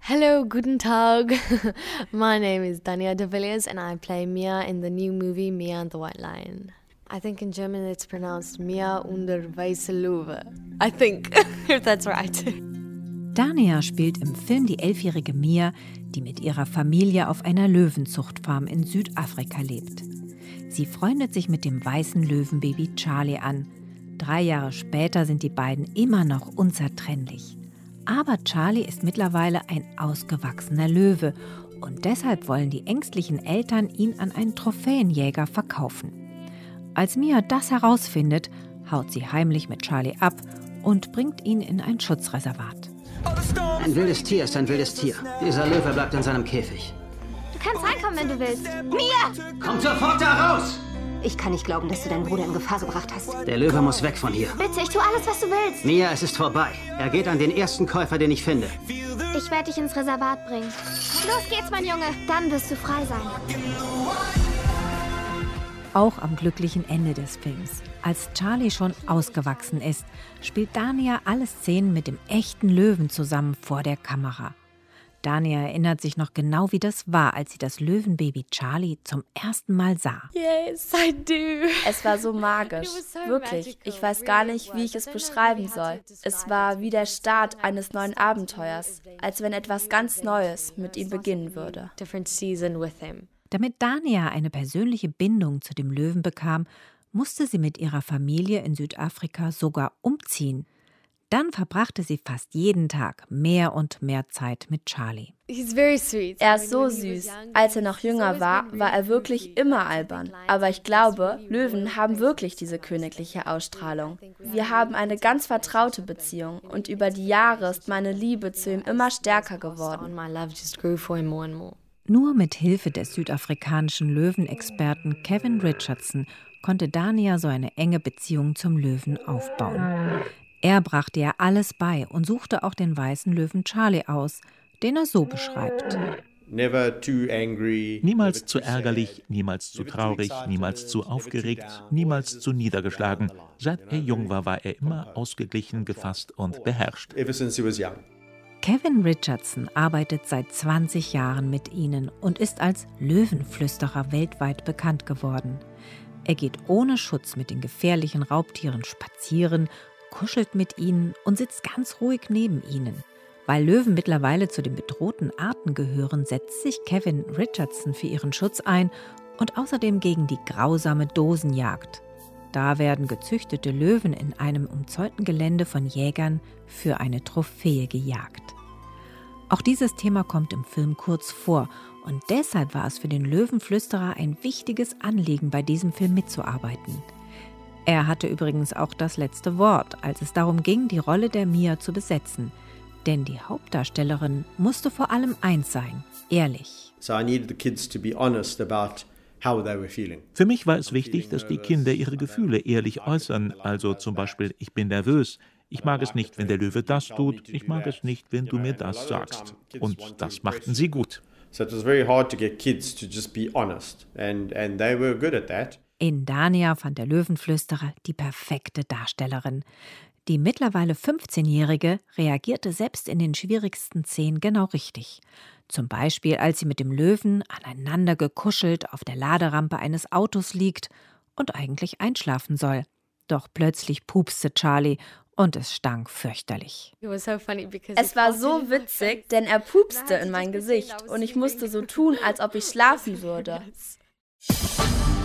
Hello, guten Tag. My name is Dania de Villiers and I play Mia in the new movie Mia and the White Lion. I think in German it's pronounced Mia und der weiße Löwe. I think, if that's right. Dania spielt im Film die 11-jährige Mia, die mit ihrer Familie auf einer Löwenzuchtfarm in Südafrika lebt. Sie freundet sich mit dem weißen Löwenbaby Charlie an. 3 Jahre später sind die beiden immer noch unzertrennlich. Aber Charlie ist mittlerweile ein ausgewachsener Löwe und deshalb wollen die ängstlichen Eltern ihn an einen Trophäenjäger verkaufen. Als Mia das herausfindet, haut sie heimlich mit Charlie ab und bringt ihn in ein Schutzreservat. Ein wildes Tier ist ein wildes Tier. Dieser Löwe bleibt in seinem Käfig. Du kannst reinkommen, wenn du willst. Mia! Komm sofort da raus! Ich kann nicht glauben, dass du deinen Bruder in Gefahr gebracht hast. Der Löwe muss weg von hier. Bitte, ich tue alles, was du willst. Mia, es ist vorbei. Er geht an den ersten Käufer, den ich finde. Ich werde dich ins Reservat bringen. Los geht's, mein Junge. Dann wirst du frei sein. Auch am glücklichen Ende des Films. Als Charlie schon ausgewachsen ist, spielt Dania alle Szenen mit dem echten Löwen zusammen vor der Kamera. Dania erinnert sich noch genau, wie das war, als sie das Löwenbaby Charlie zum ersten Mal sah. Yes, I do. Es war so magisch, wirklich. Ich weiß gar nicht, wie ich es beschreiben soll. Es war wie der Start eines neuen Abenteuers, als wenn etwas ganz Neues mit ihm beginnen würde. Different season with him. Damit Dania eine persönliche Bindung zu dem Löwen bekam, musste sie mit ihrer Familie in Südafrika sogar umziehen. Dann verbrachte sie fast jeden Tag mehr und mehr Zeit mit Charlie. He's very sweet. Er ist so süß. Als er noch jünger war, war er wirklich immer albern. Aber ich glaube, Löwen haben wirklich diese königliche Ausstrahlung. Wir haben eine ganz vertraute Beziehung und über die Jahre ist meine Liebe zu ihm immer stärker geworden. My love just grew for him more and more. Nur mit Hilfe des südafrikanischen Löwenexperten Kevin Richardson konnte Dania so eine enge Beziehung zum Löwen aufbauen. Er brachte ihr alles bei und suchte auch den weißen Löwen Charlie aus, den er so beschreibt. Niemals zu ärgerlich, niemals zu traurig, niemals zu aufgeregt, niemals zu niedergeschlagen. Seit er jung war, war er immer ausgeglichen, gefasst und beherrscht. Kevin Richardson arbeitet seit 20 Jahren mit ihnen und ist als Löwenflüsterer weltweit bekannt geworden. Er geht ohne Schutz mit den gefährlichen Raubtieren spazieren, kuschelt mit ihnen und sitzt ganz ruhig neben ihnen. Weil Löwen mittlerweile zu den bedrohten Arten gehören, setzt sich Kevin Richardson für ihren Schutz ein und außerdem gegen die grausame Dosenjagd. Da werden gezüchtete Löwen in einem umzäunten Gelände von Jägern für eine Trophäe gejagt. Auch dieses Thema kommt im Film kurz vor und deshalb war es für den Löwenflüsterer ein wichtiges Anliegen, bei diesem Film mitzuarbeiten. Er hatte übrigens auch das letzte Wort, als es darum ging, die Rolle der Mia zu besetzen. Denn die Hauptdarstellerin musste vor allem eins sein: ehrlich. Für mich war es wichtig, dass die Kinder ihre Gefühle ehrlich äußern. Also zum Beispiel, ich bin nervös. Ich mag es nicht, wenn der Löwe das tut. Ich mag es nicht, wenn du mir das sagst. Und das machten sie gut. In Dania fand der Löwenflüsterer die perfekte Darstellerin. Die mittlerweile 15-Jährige reagierte selbst in den schwierigsten Szenen genau richtig. Zum Beispiel, als sie mit dem Löwen aneinander gekuschelt auf der Laderampe eines Autos liegt und eigentlich einschlafen soll. Doch plötzlich pupste Charlie und es stank fürchterlich. Es war so witzig, denn er pupste in mein Gesicht und ich musste so tun, als ob ich schlafen würde.